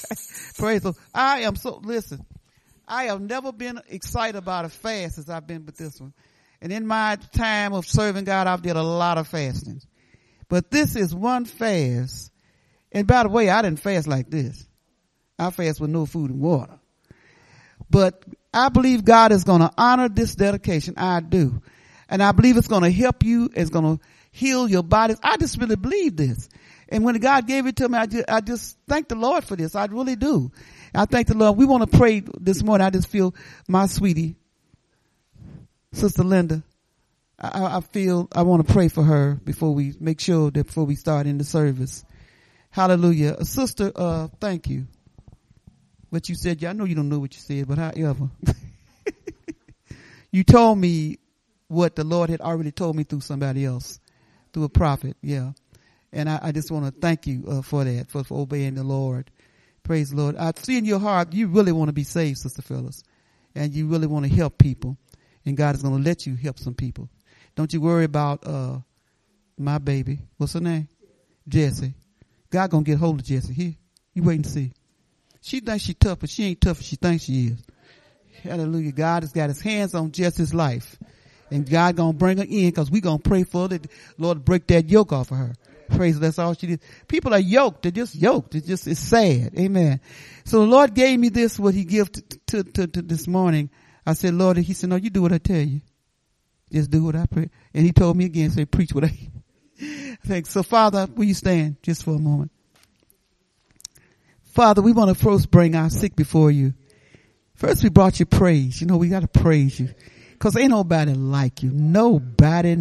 Praise the Lord. Listen, I have never been excited about a fast as I've been with this one. And in my time of serving God, I've did a lot of fasting. But this is one fast. And by the way, I didn't fast like this. I fast with no food and water. But I believe God is going to honor this dedication. I do. And I believe it's going to help you. It's going to heal your bodies. I just really believe this. And when God gave it to me, I just thank the Lord for this. I really do. I thank the Lord. We want to pray this morning. I just feel my sweetie, Sister Linda. I feel I want to pray for her before we start in the service. Hallelujah. Sister, thank you. What you said, I know you don't know what you said, but however, you told me what the Lord had already told me through somebody else, through a prophet. Yeah. And I just want to thank you for that, for obeying the Lord. Praise the Lord. I see in your heart, you really want to be saved, Sister Phyllis. And you really want to help people. And God is going to let you help some people. Don't you worry about my baby. What's her name? Jessie. God going to get hold of Jessie. Here, you wait and see. She thinks she's tough, but she ain't tough as she thinks she is. Hallelujah. God has got his hands on Jessie's life. And God going to bring her in because we going to pray for her. The Lord to break that yoke off of her. Praise. That's all she did. People are yoked. They're just yoked. It's sad. Amen. So the Lord gave me this, what he gave to this morning. I said, Lord, and he said, no, you do what I tell you. Just do what I pray. And he told me again, say, preach what I think. So Father, will you stand just for a moment? Father, we want to first bring our sick before you. First, we brought you praise. You know, we got to praise you because ain't nobody like you. Nobody.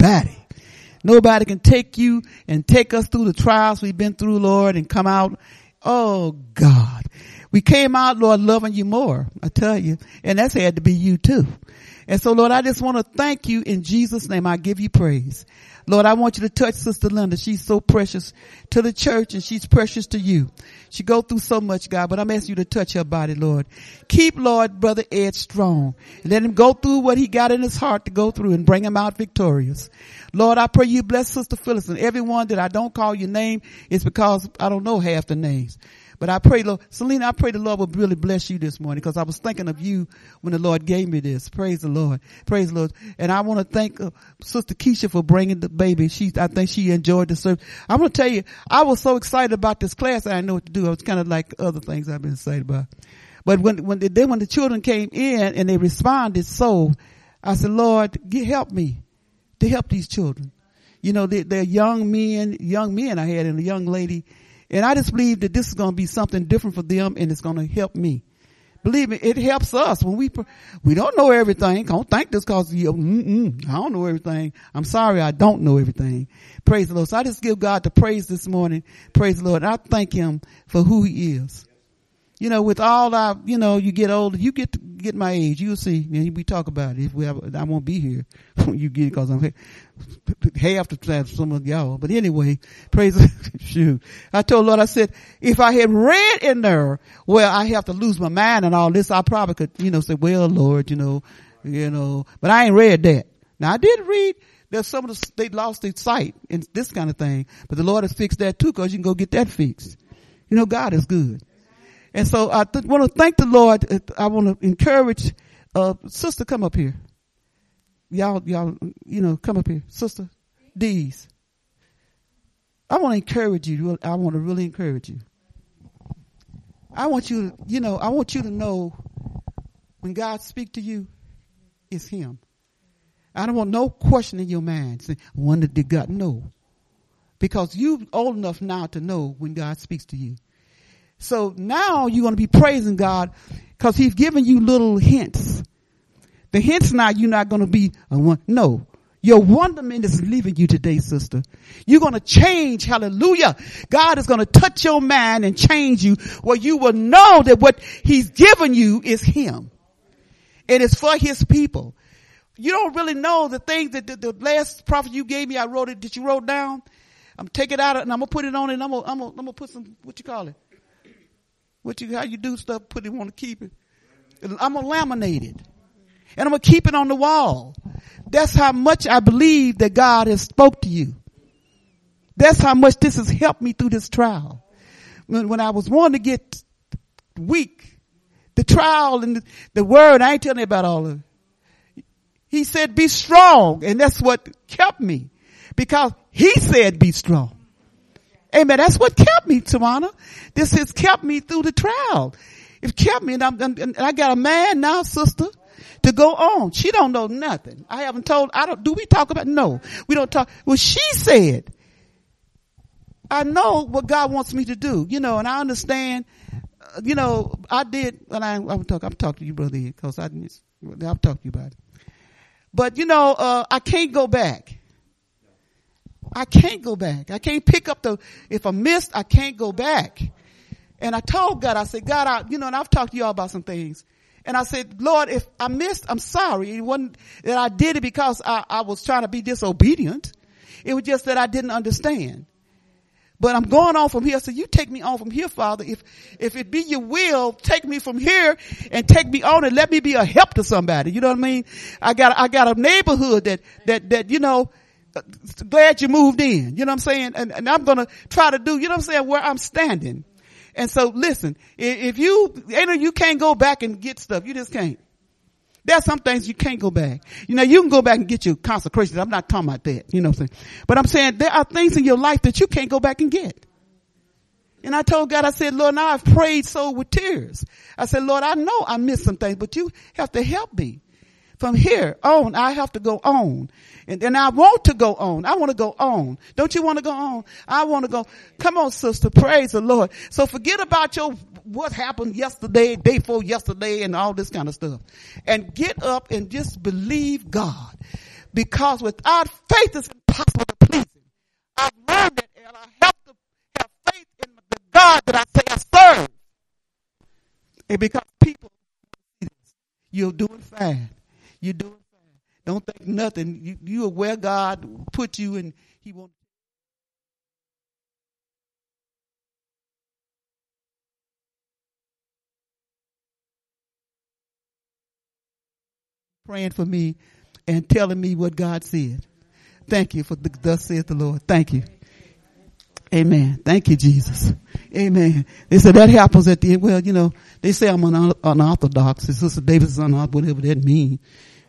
Nobody can take you and take us through the trials we've been through, Lord, and come out. Oh God, we came out, Lord, loving you more. I tell you, and that's had to be you too. And so, Lord, I just want to thank you in Jesus' name. I give you praise. Lord, I want you to touch Sister Linda. She's so precious to the church and she's precious to you. She go through so much, God, but I'm asking you to touch her body, Lord. Keep, Lord, Brother Ed strong. Let him go through what he got in his heart to go through and bring him out victorious. Lord, I pray you bless Sister Phyllis and everyone that I don't call your name is because I don't know half the names. But I pray, Lord, Selena, I pray the Lord will really bless you this morning because I was thinking of you when the Lord gave me this. Praise the Lord. Praise the Lord. And I want to thank Sister Keisha for bringing the baby. I think she enjoyed the service. I'm going to tell you, I was so excited about this class. I didn't know what to do. I was kind of like other things I've been excited about. But when the children came in and they responded so, I said, Lord, help me to help these children. You know, they're young men I had and a young lady. And I just believe that this is going to be something different for them and it's going to help me. Believe me, it helps us when we don't know everything. Don't think this cause I don't know everything. I'm sorry, I don't know everything. Praise the Lord. So I just give God the praise this morning. Praise the Lord. And I thank him for who he is. You know, with all you get older, you get my age. You'll see. And we talk about it. I won't be here when you get it because I'm half the time some of y'all. But anyway, praise shoot. I told Lord, I said, if I had read in there, well, I have to lose my mind and all this, I probably could, say, well, Lord, but I ain't read that. Now I did read there's some of they lost their sight and this kind of thing, but the Lord has fixed that too because you can go get that fixed. God is good. And so I want to thank the Lord. I want to encourage, sister, come up here. Y'all, come up here. Sister Dees. I want to encourage you. I want to really encourage you. I want you to know when God speaks to you, it's him. I don't want no question in your mind. Say, I wonder did God know? Because you're old enough now to know when God speaks to you. So now you're going to be praising God because he's giving you little hints. The hints now you're not going to be no. Your wonderment is leaving you today, sister. You're going to change. Hallelujah. God is going to touch your mind and change you where you will know that what he's given you is him. It is for his people. You don't really know the things that the last prophet you gave me, I wrote it, that you wrote down. I'm take it out and I'm going to put it on and I'm going to put some, what you call it? How you do stuff, put it on to keep it. I'm going to laminate it. And I'm going to keep it on the wall. That's how much I believe that God has spoke to you. That's how much this has helped me through this trial. When I was wanting to get week, the trial and the word, I ain't telling you about all of it. He said, be strong. And that's what kept me, because he said, be strong. Amen. That's what kept me, Tawana. This has kept me through the trial. It kept me, and I got a man now, sister, to go on. She don't know nothing. Do we talk about? No, we don't talk. Well, she said, I know what God wants me to do, and I understand, I did, and I'm talking to you, brother, because I'll talk to you about it. But, I can't go back. I can't go back. I can't pick up if I missed, I can't go back. And I told God, I said, God, and I've talked to y'all about some things. And I said, Lord, if I missed, I'm sorry. It wasn't that I did it because I was trying to be disobedient. It was just that I didn't understand. But I'm going on from here. So you take me on from here, Father. If it be your will, take me from here and take me on and let me be a help to somebody. You know what I mean? I got a neighborhood that glad you moved in. You know what I'm saying? And I'm going to try to do, you know what I'm saying, where I'm standing. And so listen, if you can't go back and get stuff. You just can't. There's some things you can't go back. You can go back and get your consecration. I'm not talking about that. You know what I'm saying? But I'm saying there are things in your life that you can't go back and get. And I told God, I said, Lord, now I've prayed so with tears. I said, Lord, I know I missed some things, but you have to help me. From here on, I have to go on. And I want to go on. I want to go on. Don't you want to go on? I want to go. Come on, sister. Praise the Lord. So forget about what happened yesterday, day before yesterday, and all this kind of stuff. And get up and just believe God. Because without faith, it's impossible to please Him. I've learned that, and I have to have faith in the God that I say I serve. And because people, you're doing fine. You're doing fine. Don't think nothing. You are where God put you, and He won't. Praying for me and telling me what God said. Thank you for thus saith the Lord. Thank you. Amen. Thank you, Jesus. Amen. They said that happens at the end. Well, they say I'm unorthodox. Sister Davis is unorthodox, whatever that means.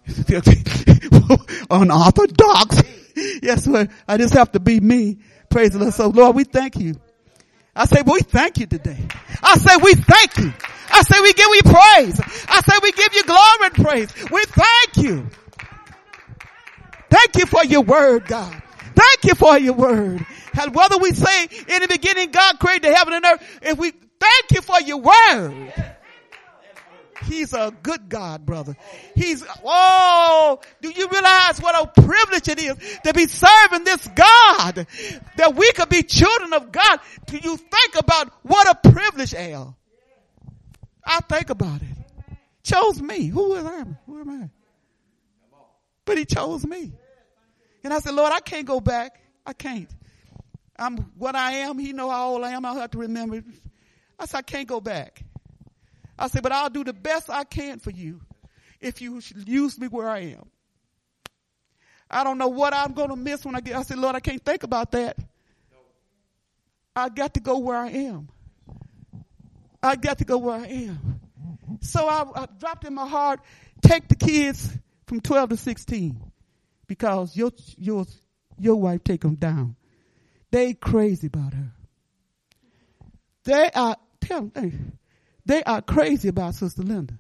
Unorthodox. Yes, well, I just have to be me. Praise the Lord. So, Lord, we thank you. I say, we thank you today. I say, we thank you. I say, we give you praise. I say, we give you glory and praise. We thank you. Thank you for your word, God. Thank you for your word. And whether we say in the beginning God created the heaven and earth, if we thank you for your word. He's a good God, brother. Do you realize what a privilege it is to be serving this God? That we could be children of God. Do you think about what a privilege, Al? I think about it. Chose me. Who am I? But He chose me. And I said, Lord, I can't go back. I can't. I'm what I am. He know how old I am. I'll have to remember. I said, I can't go back. I said, but I'll do the best I can for you if you use me where I am. I don't know what I'm going to miss when I get. I said, Lord, I can't think about that. I got to go where I am. I got to go where I am. So I dropped in my heart, take the kids from 12 to 16 because your wife take them down. They crazy about her. They are crazy about Sister Linda.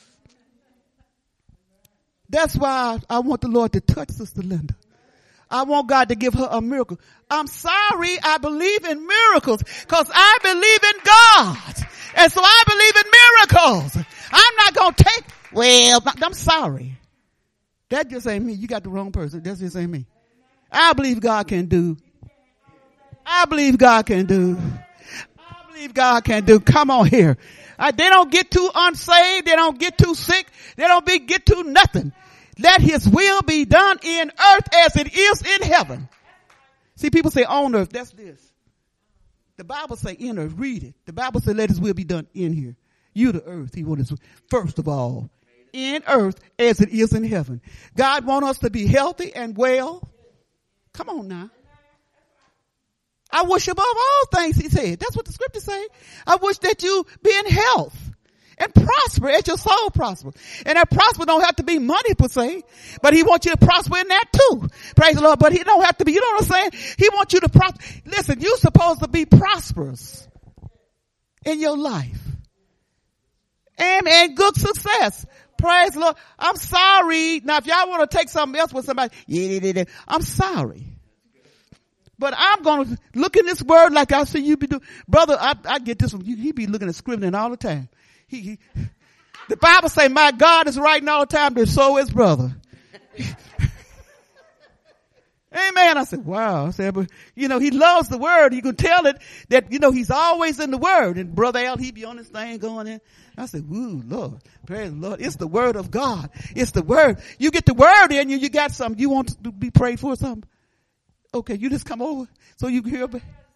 That's why I want the Lord to touch Sister Linda. I want God to give her a miracle. I'm sorry, I believe in miracles because I believe in God. And so I believe in miracles. I'm not going to I'm sorry. That just ain't me. You got the wrong person. That just ain't me. I believe God can do. I believe God can do. I believe God can do. Come on here. They don't get too unsaved. They don't get too sick. They don't get too nothing. Let His will be done in earth as it is in heaven. See, people say on earth. That's this. The Bible say in earth. Read it. The Bible say let His will be done in here. You the earth. He wants first of all in earth as it is in heaven. God wants us to be healthy and well. Come on now. I wish above all things, He said. That's what the scriptures say. I wish that you be in health. and prosper as your soul prosper. And that prosper don't have to be money per se, but he wants you to prosper in that too. Praise the Lord. But he don't have to be, you know what I'm saying? He wants you to prosper. Listen, you're supposed to be prosperous in your life. And good success. Praise the Lord. I'm sorry. Now if y'all want to take something else with somebody, I'm sorry. But I'm going to look in this word like I see you be doing. Brother, I get this one. He be looking at scribbling all the time. The Bible say, my God is writing all the time, but so is brother. Amen. I said, wow. I said, but he loves the word. You can tell it that, he's always in the word. And Brother Al, he be on this thing going in. I said, woo, Lord, praise the Lord. It's the word of God. It's the word. You get the word in you. You got something you want to be prayed for or something. Okay, you just come over so you can hear.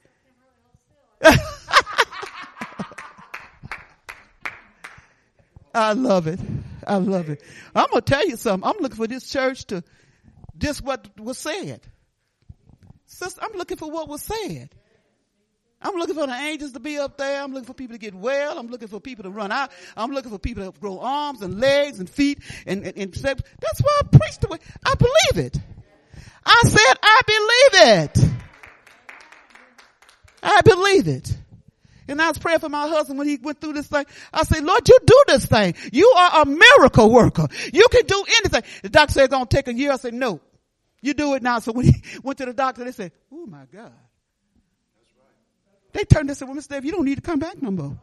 I love it. I love it. I'm going to tell you something. I'm looking for this church to just what was said. Sister, I'm looking for what was said. I'm looking for the angels to be up there. I'm looking for people to get well. I'm looking for people to run out. I'm looking for people to grow arms and legs and feet and that's why I preach the way. I believe it. I said, I believe it. I believe it. And I was praying for my husband when he went through this thing. I said, Lord, you do this thing. You are a miracle worker. You can do anything. The doctor said it's going to take a year. I said, no, you do it now. So when he went to the doctor, they said, oh my God. They turned and said, well, Mr. Dave, you don't need to come back no more.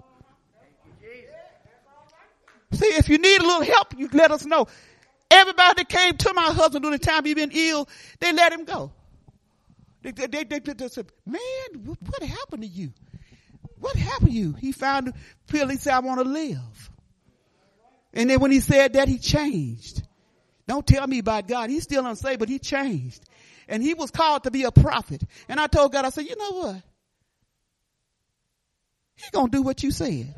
See, if you need a little help, you let us know. Everybody that came to my husband during the time he been ill, they let him go. They said, man, what happened to you? What happened to you? He found a pill. He said, I want to live. And then when he said that, he changed. Don't tell me about God. He's still unsaved, but he changed. And he was called to be a prophet. And I told God, I said, you know what? He going to do what you said.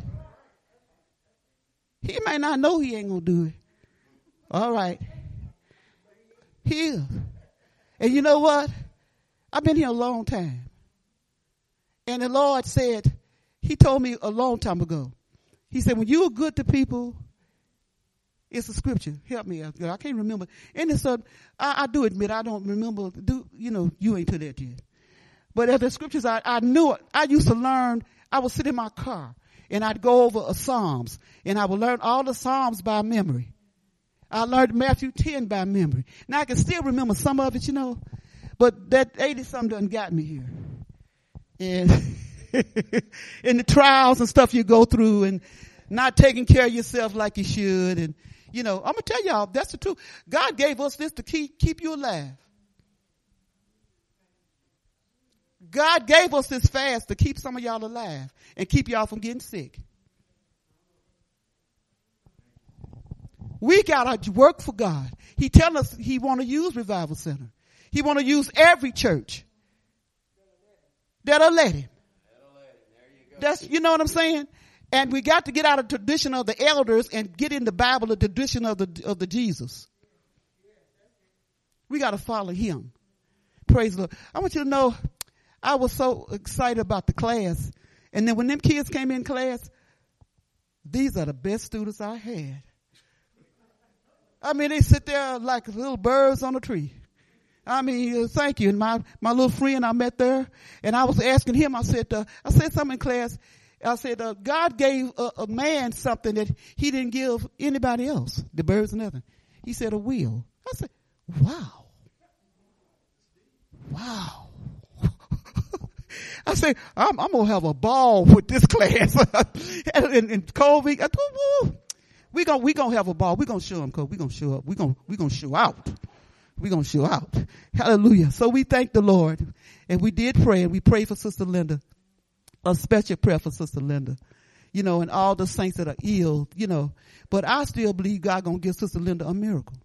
He may not know he ain't going to do it. All right. Here. And you know what? I've been here a long time. And the Lord said, he told me a long time ago. He said, when you are good to people, it's a scripture. Help me out. I can't remember. And it's I do admit I don't remember. You ain't to that yet. But at the scriptures, I knew it. I used to learn. I would sit in my car and I'd go over a Psalms and I would learn all the Psalms by memory. I learned Matthew 10 by memory. Now I can still remember some of it, but that 80 something done got me here. And in the trials and stuff you go through and not taking care of yourself like you should. And, I'm going to tell y'all, that's the truth. God gave us this to keep you alive. God gave us this fast to keep some of y'all alive and keep y'all from getting sick. We got to work for God. He tell us he want to use Revival Center. He want to use every church that'll let him. That's, you know what I'm saying? And we got to get out of the tradition of the elders and get in the Bible, the tradition of the Jesus. We got to follow him. Praise the Lord. I want you to know, I was so excited about the class. And then when them kids came in class, these are the best students I had. I mean, they sit there like little birds on a tree. I mean, thank you. And my little friend I met there, and I was asking him, I said something in class. I said, God gave a man something that he didn't give anybody else, the birds and nothing. He said, a will. I said, wow. Wow. I said, I'm going to have a ball with this class. and Colby, we going to have a ball. We're going to show them, Colby. We're going to show up. We're going to show out. We're going to show out. Hallelujah. So we thank the Lord. And we did pray, and we prayed for Sister Linda. A special prayer for Sister Linda. And all the saints that are ill, But I still believe God going to give Sister Linda a miracle.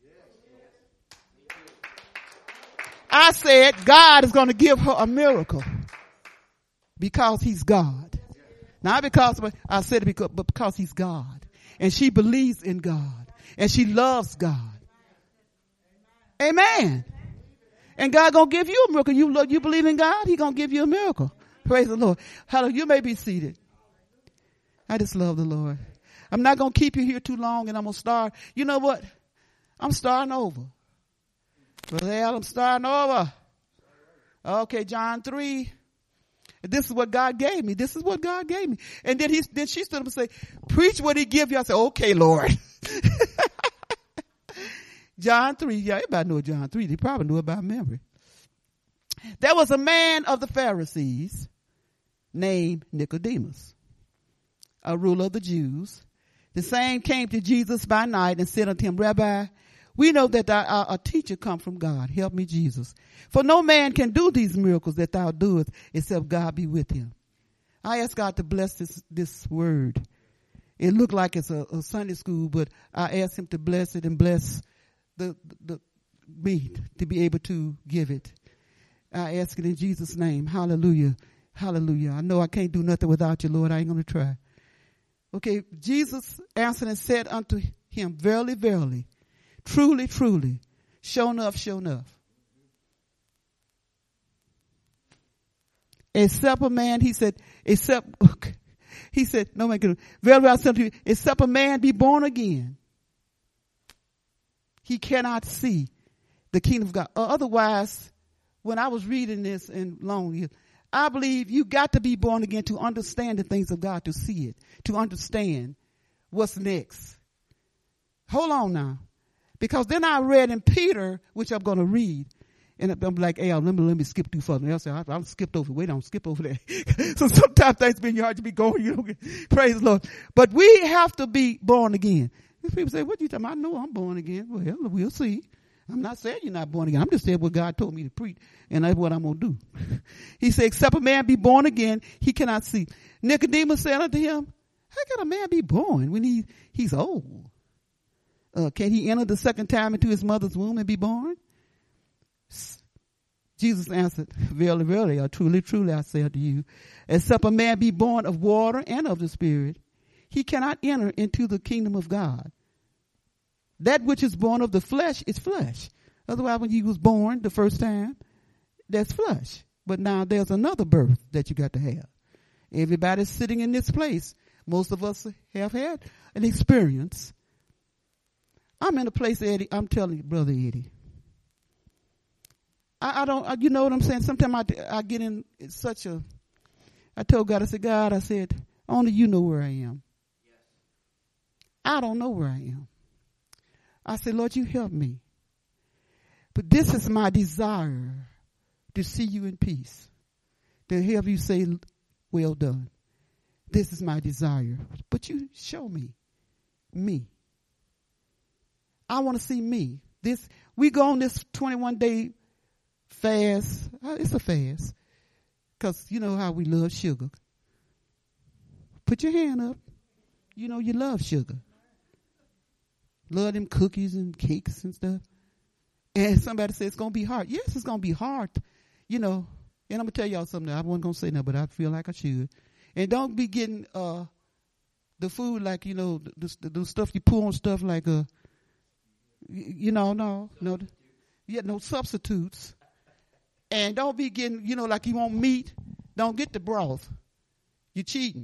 I said God is going to give her a miracle. Because he's God. Not because, I said it but because he's God. And she believes in God. And she loves God. Amen. And God gonna give you a miracle. You believe in God, he gonna give you a miracle. Praise the Lord. Hallelujah. You may be seated. I just love the Lord. I'm not going to keep you here too long, and I'm going to start. You know what? I'm starting over. Brother Al, I'm starting over. Okay, John 3. This is what God gave me. This is what God gave me. And then she stood up and said, preach what he give you. I said, okay, Lord. John 3. Yeah, everybody knew John 3. They probably knew it by memory. There was a man of the Pharisees named Nicodemus, a ruler of the Jews. The same came to Jesus by night and said unto him, Rabbi, we know that our teacher come from God. Help me, Jesus. For no man can do these miracles that thou doest except God be with him. I ask God to bless this word. It looked like it's a Sunday school, but I ask him to bless it and bless the me to be able to give it. I ask it in Jesus' name. Hallelujah. Hallelujah. I know I can't do nothing without you, Lord. I ain't going to try. Okay. Jesus answered and said unto him, verily, verily, truly, truly, sure enough. Except a man, he said, no man can, verily I say unto you, except a man be born again, he cannot see the kingdom of God. Otherwise, when I was reading this in long years, I believe you got to be born again to understand the things of God, to see it, to understand what's next. Hold on now. Because then I read in Peter, which I'm going to read, and I'm like, hey, let me skip too far. I'll skip over. Wait, don't skip over there. So sometimes things been hard to be going, you know, praise the Lord. But we have to be born again. People say, what you talking about? I know I'm born again. Well, we'll see. I'm not saying you're not born again. I'm just saying what God told me to preach, and that's what I'm going to do. He said, except a man be born again, he cannot see. Nicodemus said unto him, how can a man be born when he's old? Can he enter the second time into his mother's womb and be born? Jesus answered, verily, verily, or truly, truly, I say unto you, except a man be born of water and of the Spirit, he cannot enter into the kingdom of God. That which is born of the flesh is flesh. Otherwise, when you was born the first time, that's flesh. But now there's another birth that you got to have. Everybody sitting in this place, most of us have had an experience. I'm in a place, Eddie, I'm telling you, Brother Eddie. I don't, you know what I'm saying? Sometimes I get in I told God, I said, God, I said, only you know where I am. I don't know where I am. I said, Lord, you help me. But this is my desire, to see you in peace, to have you say, well done. This is my desire. But you show me. I want to see me. We go on this 21-day fast. It's a fast. Because you know how we love sugar. Put your hand up. You know you love sugar. Love them cookies and cakes and stuff. And somebody says it's going to be hard. Yes, it's going to be hard. You know, and I'm going to tell y'all something. I wasn't going to say that, but I feel like I should. And don't be getting the food like, you know, the stuff you pull on stuff like, you know, no substitutes. And don't be getting, you know, like you want meat. Don't get the broth. You're cheating.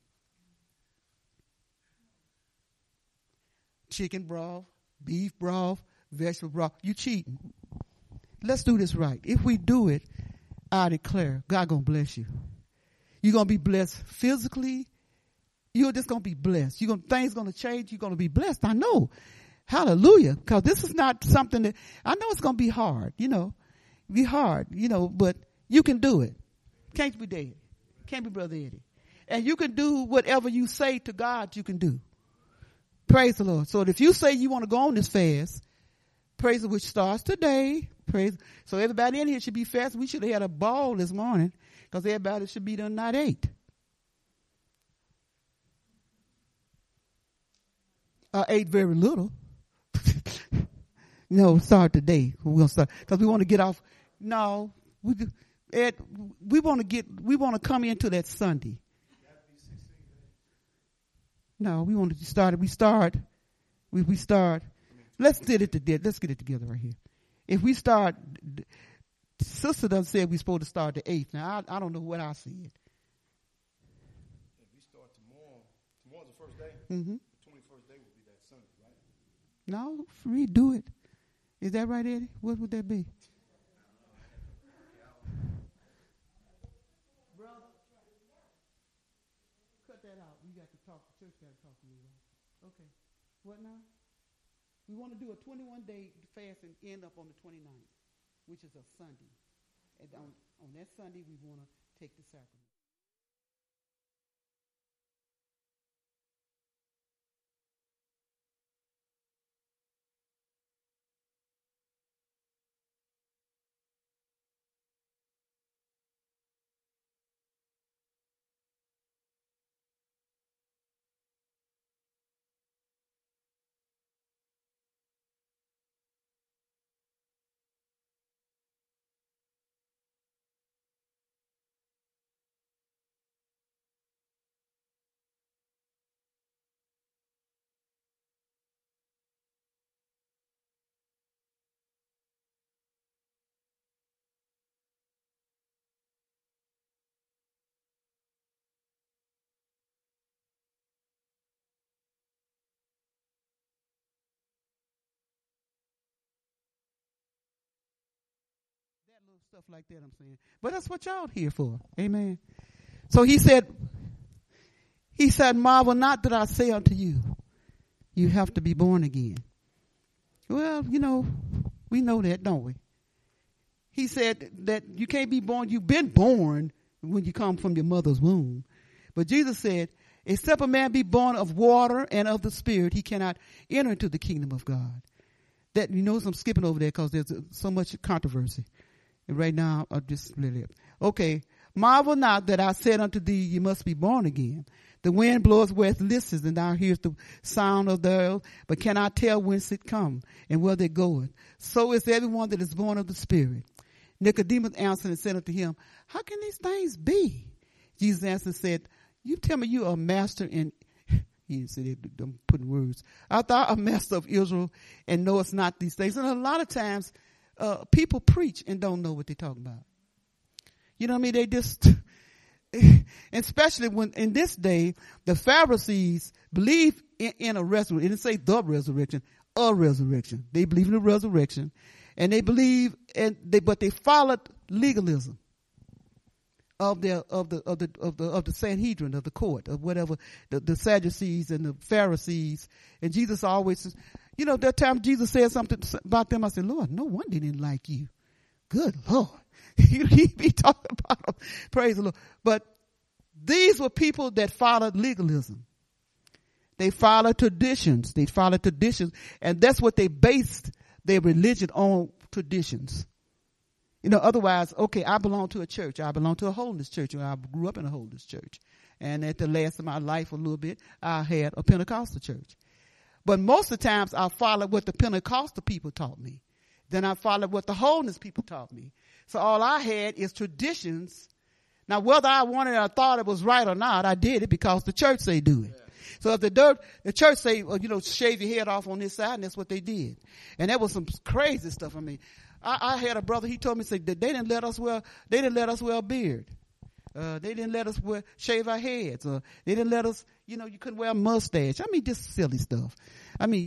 Chicken broth, beef broth, vegetable broth. You cheating. Let's do this right. If we do it, I declare, God gonna bless you. You're gonna be blessed physically. You're just gonna be blessed. Things gonna change. You're gonna be blessed. I know. Hallelujah. Because this is not something that I know it's gonna be hard. You know, but you can do it. Can't be dead. Can't be Brother Eddie. And you can do whatever you say to God. You can do. Praise the Lord. So if you say you want to go on this fast, praise the Lord, which starts today. So everybody in here should be fasting. We should have had a ball this morning because everybody should be done not ate. I ate very little. No, start today. We're gonna start because we want to get off. No, we want to come into that Sunday. No, we want to start. We start. Let's get it together. Let's get it together right here. If we start, Sister done said we're supposed to start the 8th. Now I don't know what I said. If we start tomorrow's the first day. Mm-hmm. No, redo it. Is that right, Eddie? What would that be? Brother, cut that out. You got to talk. The church got to talk to you. Right? Okay. What now? We want to do a 21-day fast and end up on the 29th, which is a Sunday. And on that Sunday, we want to take the sacrament. Little stuff like that, I'm saying. But that's what y'all here for. Amen. So he said, marvel not that I say unto you, you have to be born again. Well, we know that, don't we? He said that you can't be born. You've been born when you come from your mother's womb. But Jesus said, except a man be born of water and of the Spirit, he cannot enter into the kingdom of God. That, I'm skipping over there because there's so much controversy. And right now, I'll just let it. Okay. Marvel not that I said unto thee, you must be born again. The wind blows where it listeth, and thou hearest the sound of thereof, but cannot tell whence it come and where they goeth. So is everyone that is born of the Spirit. Nicodemus answered and said unto him, how can these things be? Jesus answered and said, you tell me you are a master in, he didn't say that, I'm putting words. I thought a master of Israel and knowest not these things. And a lot of times, people preach and don't know what they're talking about. You know what I mean? They just, especially when in this day, the Pharisees believe in a resurrection. It didn't say the resurrection, a resurrection. They believe in the resurrection, and they believe, but they followed legalism of the Sanhedrin, of the court, of whatever, the Sadducees and the Pharisees. And Jesus always, that time Jesus said something about them. I said, Lord, no one didn't like you. Good Lord. He be talking about them. Praise the Lord. But these were people that followed legalism. They followed traditions. And that's what they based their religion on, traditions. Otherwise, okay, I belong to a church. I belong to a holiness church. I grew up in a holiness church. And at the last of my life, a little bit, I had a Pentecostal church. But most of the times, I followed what the Pentecostal people taught me. Then I followed what the holiness people taught me. So all I had is traditions. Now, whether I wanted or thought it was right or not, I did it because the church say do it. Yeah. So if the church say, shave your head off on this side, and that's what they did. And that was some crazy stuff. I mean, I had a brother, he told me, that they didn't let us wear a beard. They didn't let us shave our heads. They didn't let us, you couldn't wear a mustache. I mean, just silly stuff. I mean,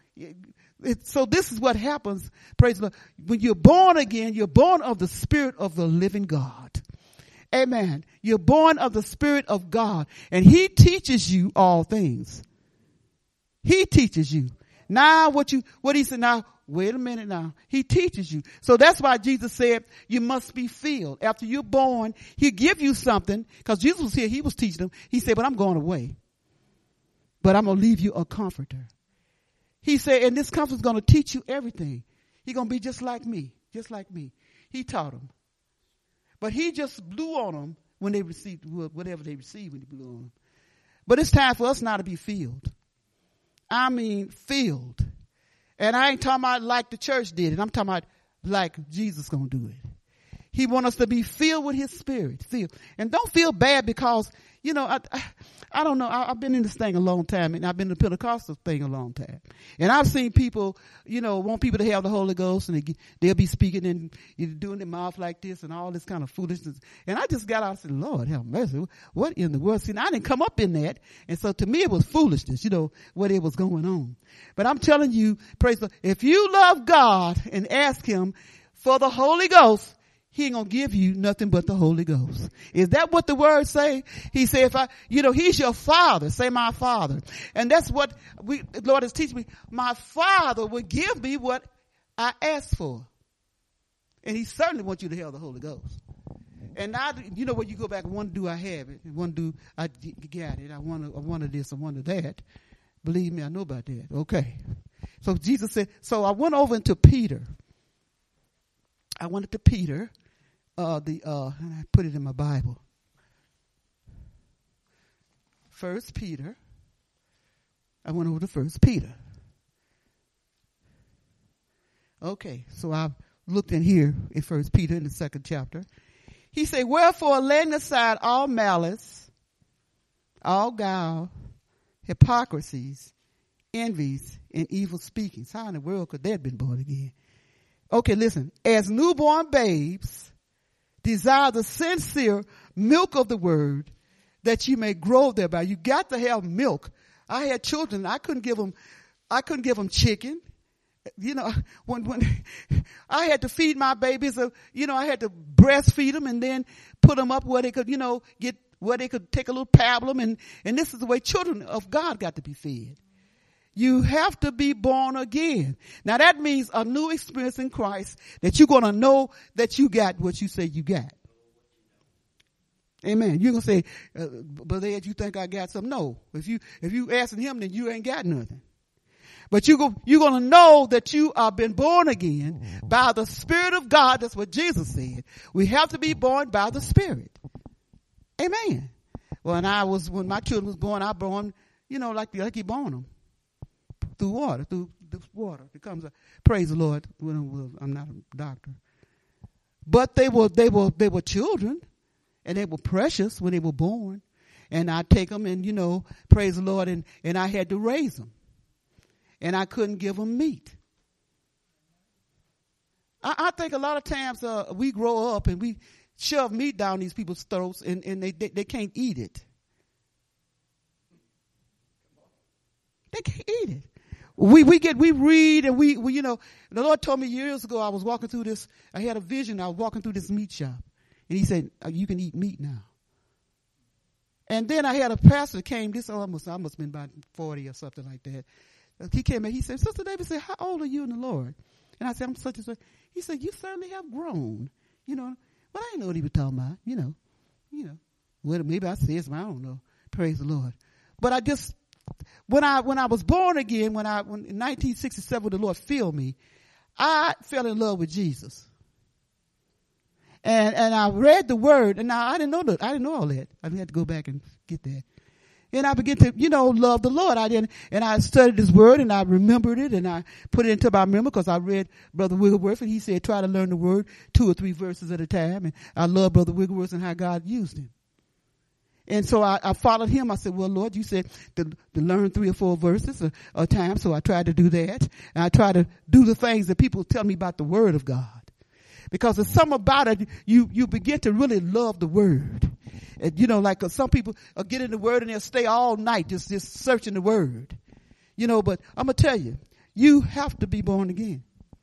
so this is what happens, praise the Lord. When you're born again, you're born of the Spirit of the living God. Amen. You're born of the Spirit of God. And He teaches you all things. He teaches you. Now what He said now, wait a minute now. He teaches you. So that's why Jesus said you must be filled. After you're born, He'll give you something. Because Jesus was here, He was teaching them. He said, but I'm going away. But I'm going to leave you a comforter. He said, and this comforter is going to teach you everything. He's going to be just like me. He taught them. But He just blew on them when they received whatever they received when He blew on them. But it's time for us now to be filled. I mean, filled. And I ain't talking about like the church did it. I'm talking about like Jesus gonna do it. He wants us to be filled with his spirit. And don't feel bad because, I don't know. I've been in this thing a long time, and I've been in the Pentecostal thing a long time. And I've seen people, want people to have the Holy Ghost, and they'll be speaking and doing their mouth like this and all this kind of foolishness. And I just got out and said, Lord, have mercy. What in the world? See, I didn't come up in that. And so to me, it was foolishness, what it was going on. But I'm telling you, praise the Lord, if you love God and ask him for the Holy Ghost, he ain't gonna give you nothing but the Holy Ghost. Is that what the word say? He said, he's your father. Say my father. And that's what Lord is teaching me. My father will give me what I ask for. And he certainly wants you to have the Holy Ghost. And now, when you go back, one do I have it, and one do I got it. I wanted this, I wanted that. Believe me, I know about that. Okay. So Jesus said, so I went over into Peter. I went into Peter. And I put it in my Bible. 1 Peter. I went over to 1 Peter. Okay, so I looked in here in 1 Peter in the 2nd chapter. He said, wherefore laying aside all malice, all guile, hypocrisies, envies, and evil speakings. How in the world could that have been born again? Okay, listen. As newborn babes, desire the sincere milk of the word, that you may grow thereby. You got to have milk. I had children. I couldn't give them chicken. When I had to feed my babies, I had to breastfeed them and then put them up where they could, where they could take a little pablum. And this is the way children of God got to be fed. You have to be born again. Now that means a new experience in Christ, that you're going to know that you got what you say you got. Amen. You're going to say, Brother Ed, you think I got something? No. If you asking him, then you ain't got nothing. But you're going to know that you are been born again by the Spirit of God. That's what Jesus said. We have to be born by the Spirit. Amen. When my children was born, I born, like you born them. Through water, it comes. Praise the Lord. I'm not a doctor, but they were children, and they were precious when they were born. And I take them, and praise the Lord, and I had to raise them, and I couldn't give them meat. I think a lot of times we grow up and we shove meat down these people's throats, and they can't eat it. They can't eat it. We read and we the Lord told me years ago, I was walking through this, I had a vision, I was walking through this meat shop, and he said, you can eat meat now. And then I had a pastor that came, I must have been about 40 or something like that. He came and he said, Sister David said, how old are you in the Lord? And I said, I'm such and such. He said, you certainly have grown, but I didn't know what he was talking about, well, maybe I said something, I don't know. Praise the Lord. But I just, when I was born again, when in 1967, the Lord filled me, I fell in love with Jesus. And I read the word, and now I didn't know all that. I had to go back and get that. And I began to, love the Lord. And I studied his word, and I remembered it, and I put it into my memory, because I read Brother Wigglesworth, and he said, try to learn the word 2 or 3 verses at a time. And I love Brother Wigglesworth and how God used him. And so I followed him. I said, well, Lord, you said to learn 3 or 4 verses a time. So I tried to do that. And I tried to do the things that people tell me about the word of God. Because there's something about it, you begin to really love the word. And, like some people get in the word and they'll stay all night just searching the word. But I'm going to tell you, you have to be born again.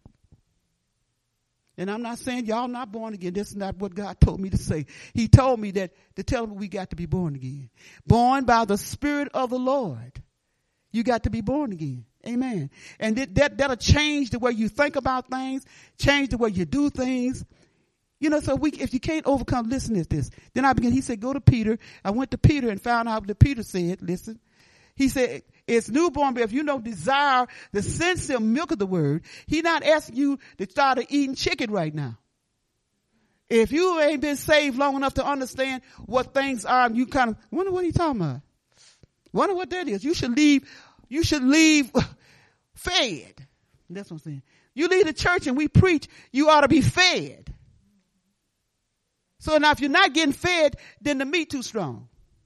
And I'm not saying y'all not born again. That's not what God told me to say. He told me that to tell them we got to be born again. Born by the Spirit of the Lord. You got to be born again. Amen. And that'll change the way you think about things, change the way you do things. So if you can't overcome, listen to this. Then he said, go to Peter. I went to Peter and found out what Peter said. Listen. He said, it's newborn, but if you don't desire the sincere milk of the word, he not asking you to start eating chicken right now. If you ain't been saved long enough to understand what things are, you kind of wonder what he's talking about. Wonder what that is. You should leave fed. That's what I'm saying. You leave the church and we preach, you ought to be fed. So now if you're not getting fed, then the meat too strong.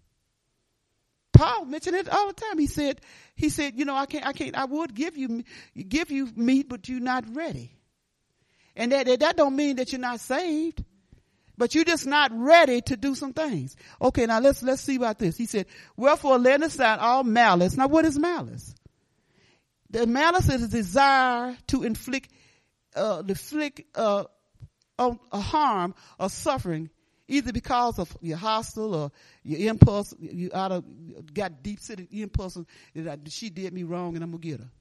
Paul mentioned it all the time. He said, I would give you meat, but you're not ready. And that don't mean that you're not saved, but you're just not ready to do some things. Okay, now let's see about this. He said, wherefore laying aside all malice. Now what is malice? The malice is a desire to inflict a harm or suffering, either because of your hostile or your impulse. You got deep-seated impulse that she did me wrong and I'm going to get her.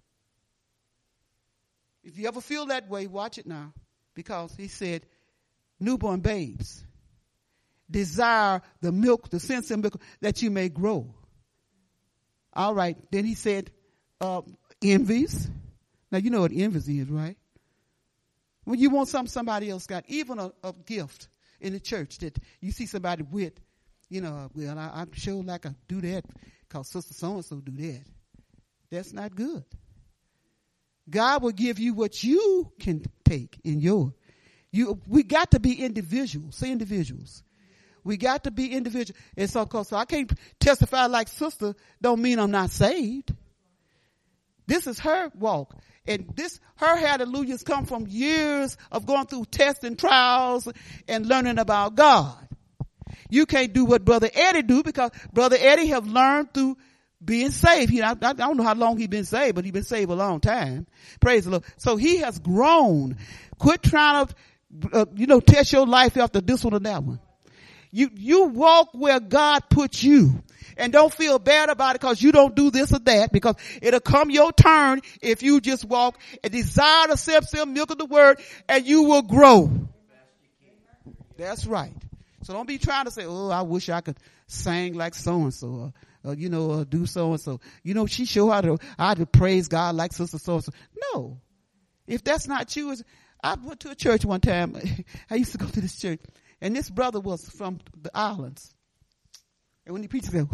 If you ever feel that way, watch it now. Because he said, newborn babes desire the milk, the sincere milk, that you may grow. All right. Then he said, envies. Now you know what envies is, right? When you want something somebody else got, even a gift in the church that you see somebody with, well, I sure like I do that because sister so-and-so do that. That's not good. God will give you what you can take in we got to be individuals. Say individuals. We got to be individuals. And so I can't testify like sister don't mean I'm not saved. This is her walk. And her hallelujahs come from years of going through tests and trials and learning about God. You can't do what Brother Eddie do because Brother Eddie have learned through being saved. I don't know how long he's been saved, but he's been saved a long time. Praise the Lord. So he has grown. Quit trying to, test your life after this one or that one. You walk where God put you. And don't feel bad about it because you don't do this or that, because it'll come your turn if you just walk and desire the sincere milk of the word, and you will grow. That's right. So don't be trying to say, oh, I wish I could sing like so-and-so or do so-and-so. She showed how to praise God like sister so-and-so. No. If that's not you, I went to a church one time. I used to go to this church, and this brother was from the islands. And when he preached, he said,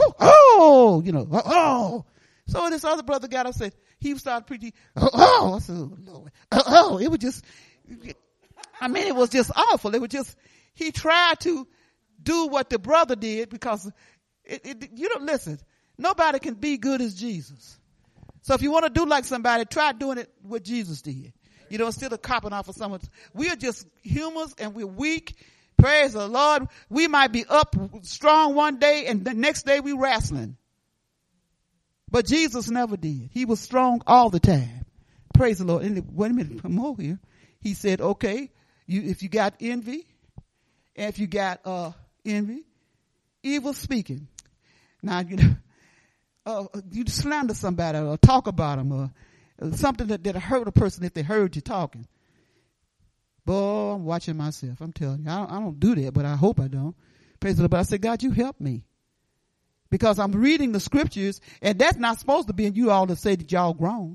oh. So this other brother got up and said, he started preaching, I said, oh, Lord. It was just, it was just awful. He tried to do what the brother did because listen, nobody can be good as Jesus. So if you want to do like somebody, try doing it what Jesus did. Instead of copping off of someone. We are just humans and we're weak. Praise the Lord. We might be up strong one day and the next day we wrestling. But Jesus never did. He was strong all the time. Praise the Lord. And wait a minute, more here. He said, okay, if you got envy, and if you got envy, evil speaking. Now, you slander somebody or talk about them or something that hurt a person if they heard you talking. Boy, I'm watching myself. I'm telling you, I don't do that, but I hope I don't. Praise the Lord. But I said, God, you help me. Because I'm reading the scriptures, and that's not supposed to be in you all to say that y'all grown.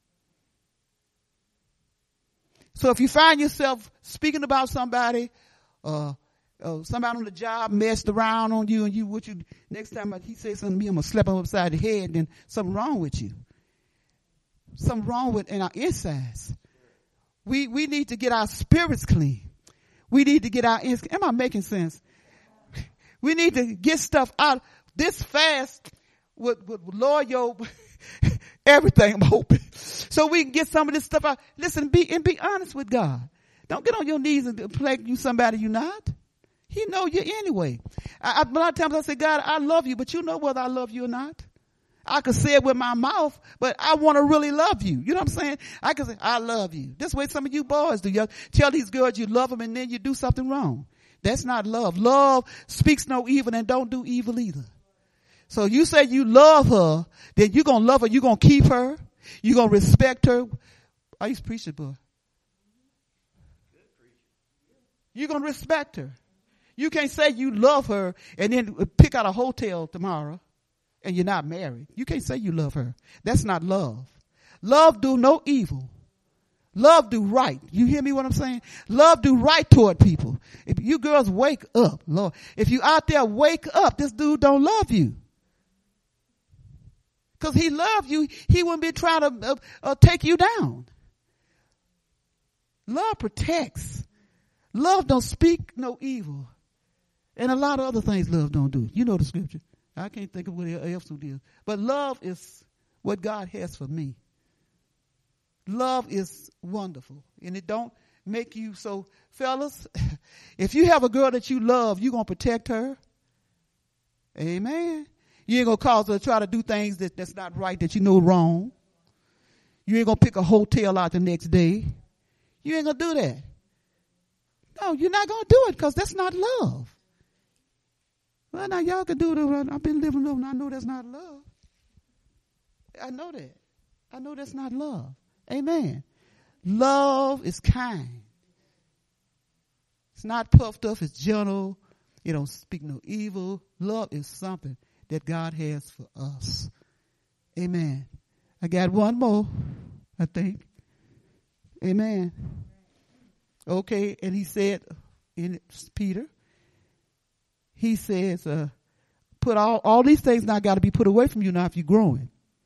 So if you find yourself speaking about somebody, somebody on the job messed around on you, and next time he says something to me, I'm going to slap him upside the head, then something wrong with you. Something wrong in our insides. We need to get our spirits clean. We need to get am I making sense? We need to get stuff out. This fast would lower your everything, I'm hoping. So we can get some of this stuff out. Listen, be honest with God. Don't get on your knees and play you somebody you're not. He know you anyway. A lot of times I say, God, I love you, but you know whether I love you or not. I could say it with my mouth, but I want to really love you. You know what I'm saying? I can say, I love you. This way some of you boys do. You tell these girls you love them and then you do something wrong. That's not love. Love speaks no evil and don't do evil either. So you say you love her, then you're going to love her. You're going to keep her. You're going to respect her. I used to preach it, boy. You're going to respect her. You can't say you love her and then pick out a hotel tomorrow and you're not married. You can't say you love her. That's not love. Love do no evil. Love do right. You hear me what I'm saying? Love do right toward people. If you girls wake up, Lord. If you out there wake up, this dude don't love you. Cause he loved you, he wouldn't be trying to take you down. Love protects. Love don't speak no evil. And a lot of other things love don't do. You know the scripture. I can't think of what else it is. But love is what God has for me. Love is wonderful. And it don't make you so, fellas, if you have a girl that you love, you're going to protect her. Amen. You ain't going to cause her to try to do things that's not right, that you know wrong. You ain't going to pick a hotel out the next day. You ain't going to do that. No, you're not going to do it because that's not love. Well, now y'all can do it. I've been living love and I know that's not love. I know that. I know that's not love. Amen. Love is kind. It's not puffed up. It's gentle. It don't speak no evil. Love is something that God has for us. Amen. I got one more, I think. Amen. Okay, and he said in Peter, he says, put all these things now got to be put away from you now if you're growing.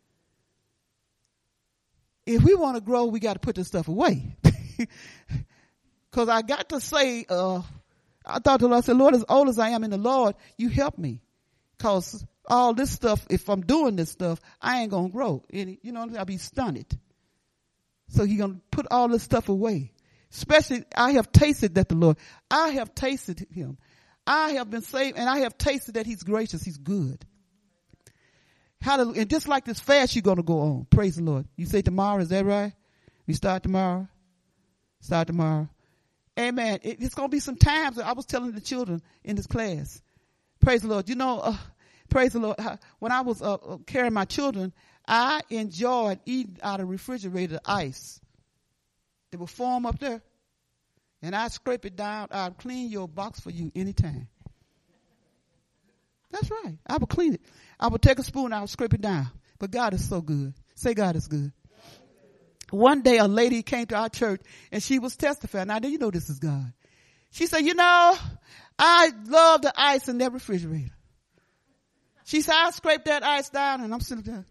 If we want to grow, we got to put this stuff away. Because I got to say, I thought to the Lord, I said, Lord, as old as I am in the Lord, you help me. Because all this stuff, if I'm doing this stuff, I ain't going to grow. And, you know, I'll be stunned. So he's going to put all this stuff away. Especially, I have tasted that the Lord, I have tasted him. I have been saved and I have tasted that he's gracious. He's good. Hallelujah. And just like this fast, you're going to go on. Praise the Lord. You say tomorrow, is that right? We start tomorrow? Start tomorrow. Amen. It's going to be some times that I was telling the children in this class. Praise the Lord. You know, praise the Lord. When I was carrying my children, I enjoyed eating out of refrigerator ice. They will form up there. And I scrape it down. I'll clean your box for you anytime. That's right. I will clean it. I will take a spoon. I will scrape it down. But God is so good. Say God is good. One day a lady came to our church and she was testifying. Now, you know this is God. She said, you know, I love the ice in that refrigerator. She said, I scraped that ice down and I'm sitting there.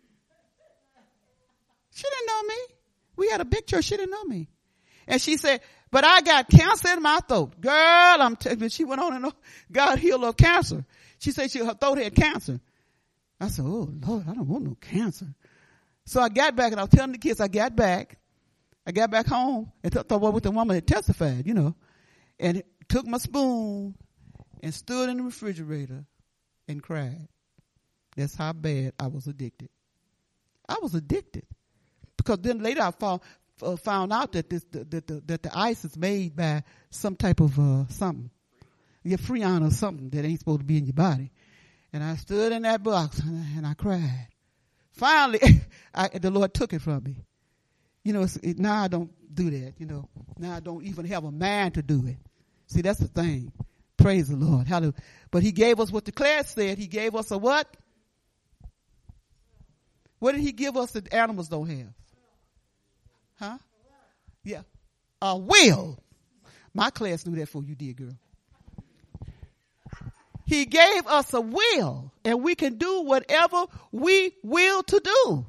She didn't know me. We had a big church. She didn't know me. And she said, but I got cancer in my throat. Girl, I'm telling you, she went on and on. God healed her cancer. She said her throat had cancer. I said, oh, Lord, I don't want no cancer. So I got back and I was telling the kids, I got back home and thought what the woman had testified, you know, and took my spoon and stood in the refrigerator and cried. That's how bad I was addicted. I was addicted because then later I found out that that the ice is made by some type of something, your Freon or something that ain't supposed to be in your body. And I stood in that box and I cried. Finally, the Lord took it from me. You know, now I don't do that. You know, now I don't even have a mind to do it. See, that's the thing. Praise the Lord. Hallelujah. But he gave us what the class said. He gave us a what? What did he give us that animals don't have? Huh? Yeah. A will. My class knew that for you, dear girl. He gave us a will, and we can do whatever we will to do.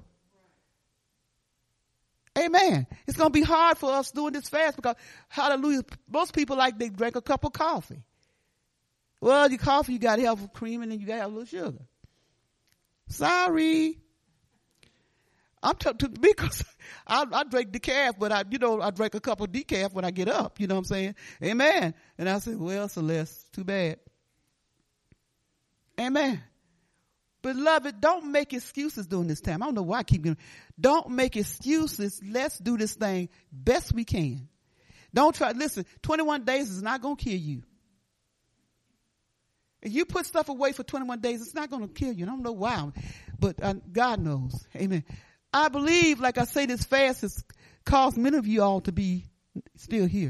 Amen. It's going to be hard for us doing this fast because, hallelujah, most people like they drink a cup of coffee. Well, your coffee, you got to have cream and then you got to have a little sugar. Sorry. Because I drink decaf, but I drink a cup of decaf when I get up. You know what I'm saying? Amen. And I said, well, Celeste, too bad. Amen. Beloved, don't make excuses during this time. I don't know why I keep doing. Don't make excuses. Let's do this thing best we can. Don't try. Listen, 21 days is not going to kill you. If you put stuff away for 21 days, it's not going to kill you. I don't know why, but God knows. Amen. I believe, like I say, this fast has caused many of you all to be still here.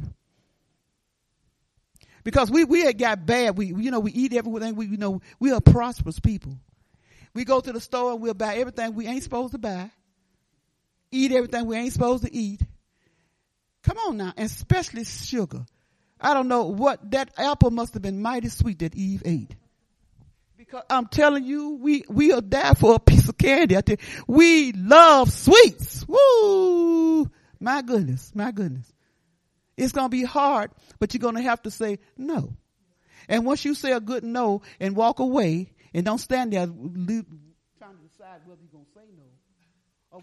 Because we had got bad. We eat everything. We are prosperous people. We go to the store and we'll buy everything we ain't supposed to buy. Eat everything we ain't supposed to eat. Come on now. And especially sugar. I don't know what, that apple must have been mighty sweet that Eve ate. Because I'm telling you, we'll die for a piece of candy. We love sweets. Woo! My goodness. It's going to be hard, but you're going to have to say no. And once you say a good no and walk away and don't stand there trying to decide whether you're going to say no or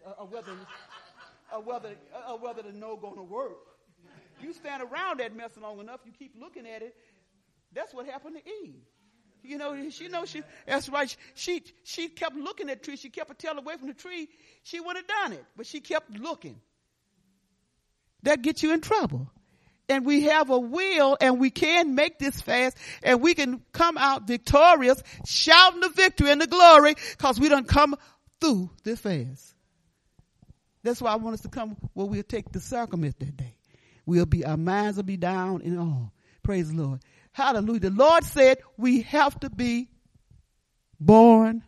whether the no going to work. You stand around that mess long enough, you keep looking at it. That's what happened to Eve. That's right. She kept looking at the tree. She kept her tail away from the tree. She would have done it, but she kept looking. That gets you in trouble. And we have a will, and we can make this fast, and we can come out victorious, shouting the victory and the glory, because we done come through this fast. That's why I want us to come where we'll take the sacrament that day. Our minds will be down and all. Praise the Lord. Hallelujah. The Lord said we have to be born.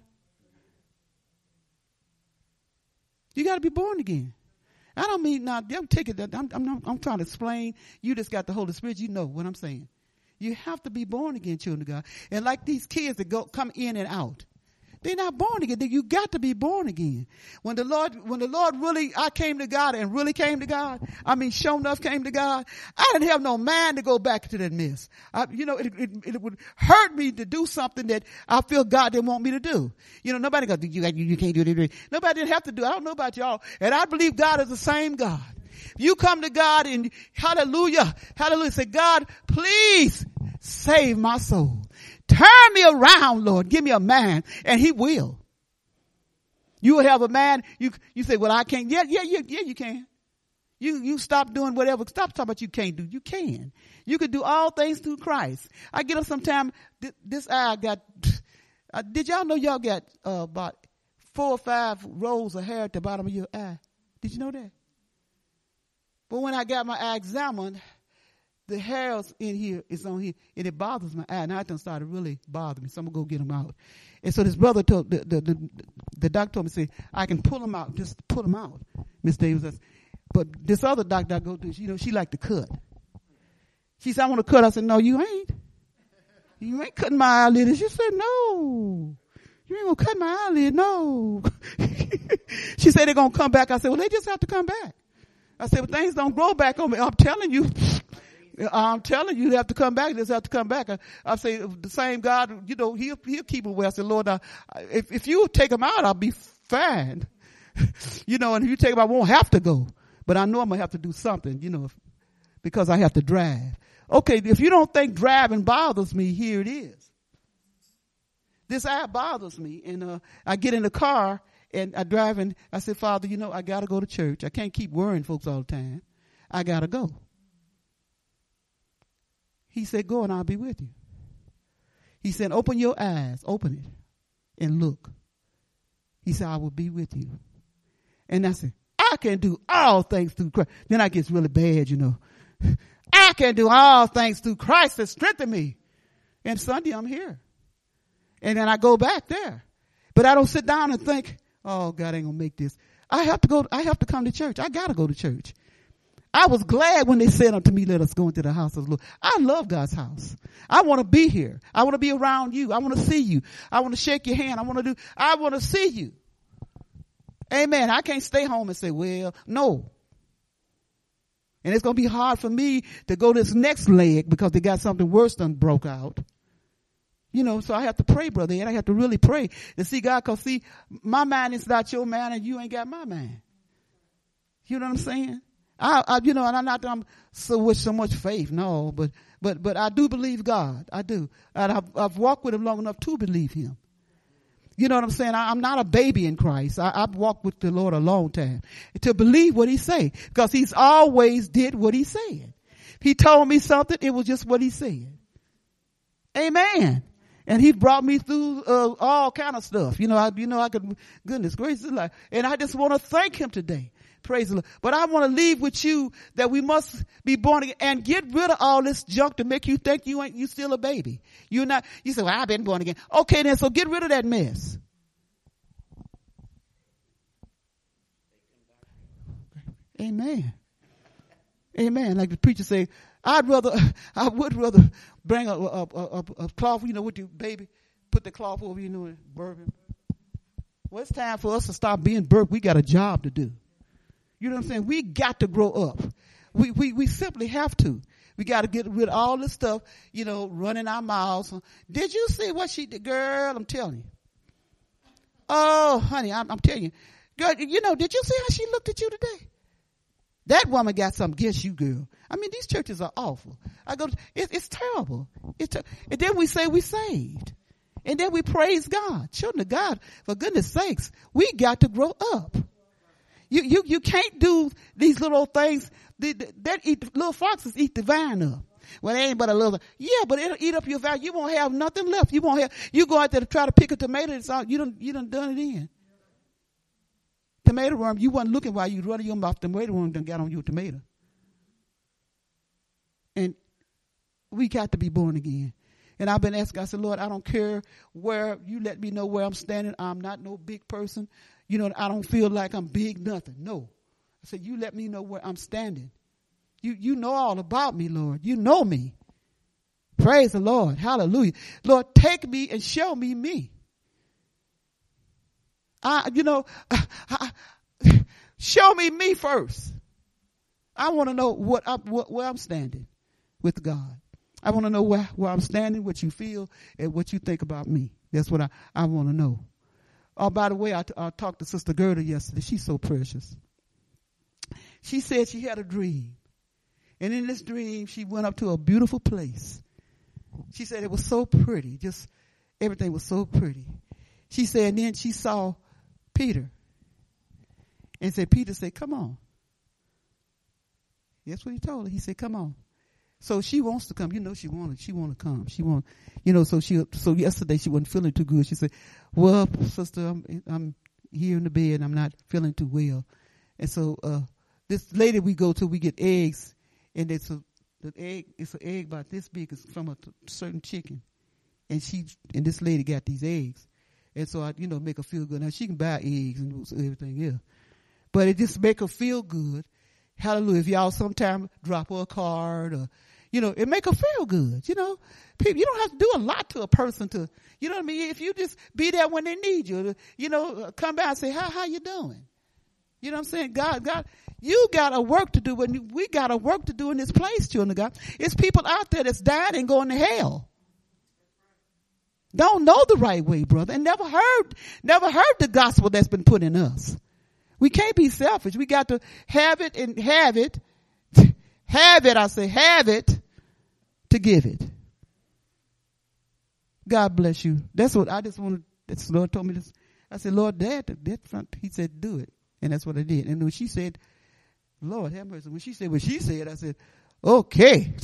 You got to be born again. I don't mean now. Don't take it. I'm trying to explain. You just got the Holy Spirit. You know what I'm saying. You have to be born again, children of God. And like these kids that come in and out, they're not born again. You got to be born again. When the Lord really, I came to God and really came to God. I mean, sure enough came to God. I didn't have no mind to go back to that mess. It would hurt me to do something that I feel God didn't want me to do. Nobody goes, you can't do it. Nobody didn't have to do it. I don't know about y'all. And I believe God is the same God. You come to God and hallelujah, say, God, please save my soul. Turn me around, Lord. Give me a man, and he will. You will have a man. You say, well, I can't. Yeah, you can. You stop doing whatever. Stop talking about you can't do. You can. You can do all things through Christ. I get up sometime. This eye got, did y'all know y'all got about 4 or 5 rows of hair at the bottom of your eye? Did you know that? But when I got my eye examined, the hairs in here is on here, and it bothers my eye. Now it done started really bothering me, so I'm gonna go get them out. And so this brother told the doctor told me, say, I can pull them out, just pull them out, Miss Davis. But this other doctor I go to, she like to cut. She said, I want to cut. I said, no, you ain't. You ain't cutting my eyelid. She said, no, you ain't gonna cut my eyelid, no. She said they're gonna come back. I said, well, they just have to come back. I said, well, things don't grow back on me. I'm telling you, they have to come back. They just have to come back. I say, the same God, he'll keep them well. I said, Lord, if you take them out, I'll be fine. And if you take them, I won't have to go. But I know I'm going to have to do something, because I have to drive. Okay, if you don't think driving bothers me, here it is. This eye bothers me. And I get in the car and I drive, and I said, Father, I got to go to church. I can't keep worrying folks all the time. I got to go. He said, go and I'll be with you. He said, open your eyes, open it and look. He said, I will be with you. And I said, I can do all things through Christ. Then I gets really bad, I can do all things through Christ that strengthen me. And Sunday I'm here. And then I go back there. But I don't sit down and think, oh, God ain't going to make this. I have to come to church. I got to go to church. I was glad when they said unto me, let us go into the house of the Lord. I love God's house. I want to be here. I want to be around you. I want to see you. I want to shake your hand. I want to see you. Amen. I can't stay home and say, well, no. And it's going to be hard for me to go this next leg because they got something worse than broke out. So I have to pray, brother, and I have to really pray to see God, because see, my mind is not your mind and you ain't got my mind. You know what I'm saying? And I'm not that I'm with so much faith, no, but I do believe God. I do. And I've walked with him long enough to believe him. You know what I'm saying? I'm not a baby in Christ. I've walked with the Lord a long time to believe what he say, because he's always did what he said. He told me something, it was just what he said. Amen. And he brought me through all kind of stuff. I could, goodness gracious, and I just want to thank him today. Praise the Lord. But I want to leave with you that we must be born again and get rid of all this junk to make you think you still a baby. You say, well, I've been born again. Okay, then, so get rid of that mess. Amen. Amen. Like the preacher say, I would rather bring a cloth, with your baby, put the cloth over, and bourbon. Well, it's time for us to stop being burped. We got a job to do. You know what I'm saying? We got to grow up. We simply have to. We got to get rid of all this stuff, running our mouths. Did you see what she did? Girl, I'm telling you. Oh, honey, I'm telling you. Girl, did you see how she looked at you today? That woman got something against you, girl. I mean, these churches are awful. It's terrible. And then we say we saved. And then we praise God. Children of God, for goodness sakes, we got to grow up. You can't do these little things. Little foxes eat the vine up. Well, it ain't but a little. Yeah, but it'll eat up your vine. You won't have nothing left. You go out there to try to pick a tomato. It's all, you done done it in. Tomato worm, you wasn't looking while you running your mouth. Tomato worm done got on your tomato. And we got to be born again. And I've been asking, I said, Lord, I don't care where you let me know where I'm standing. I'm not no big person. I don't feel like I'm big, nothing. No. I said, you let me know where I'm standing. You know all about me, Lord. You know me. Praise the Lord. Hallelujah. Lord, take me and show me me. Show me first. I want to know where I'm standing with God. I want to know where I'm standing, what you feel, and what you think about me. That's what I want to know. Oh, by the way, I talked to Sister Gerda yesterday. She's so precious. She said she had a dream. And in this dream, she went up to a beautiful place. She said it was so pretty. Just everything was so pretty. She said, and then she saw Peter. And Peter said, come on. That's what he told her. He said, come on. So she wants to come. She want to come. So yesterday she wasn't feeling too good. She said, well, sister, I'm here in the bed and I'm not feeling too well. And so, this lady we go to, we get eggs, and it's an egg about this big. It's from a certain chicken. And this lady got these eggs. And so I, make her feel good. Now she can buy eggs and everything else. But it just make her feel good. Hallelujah. If y'all sometime drop her a card or, it make her feel good. People, you don't have to do a lot to a person to, you know what I mean? If you just be there when they need you, come by and say, how you doing? You know what I'm saying? God, you got a work to do. We got a work to do in this place, children of God. It's people out there that's dying and going to hell. Don't know the right way, brother, and never heard the gospel that's been put in us. We can't be selfish. We got to have it and have it. Have it, I say, have it to give it. God bless you. That's what I just wanted. The Lord told me this. I said, Lord, that front, he said, do it. And that's what I did. And when she said, Lord have mercy, when she said what she said, I said, okay.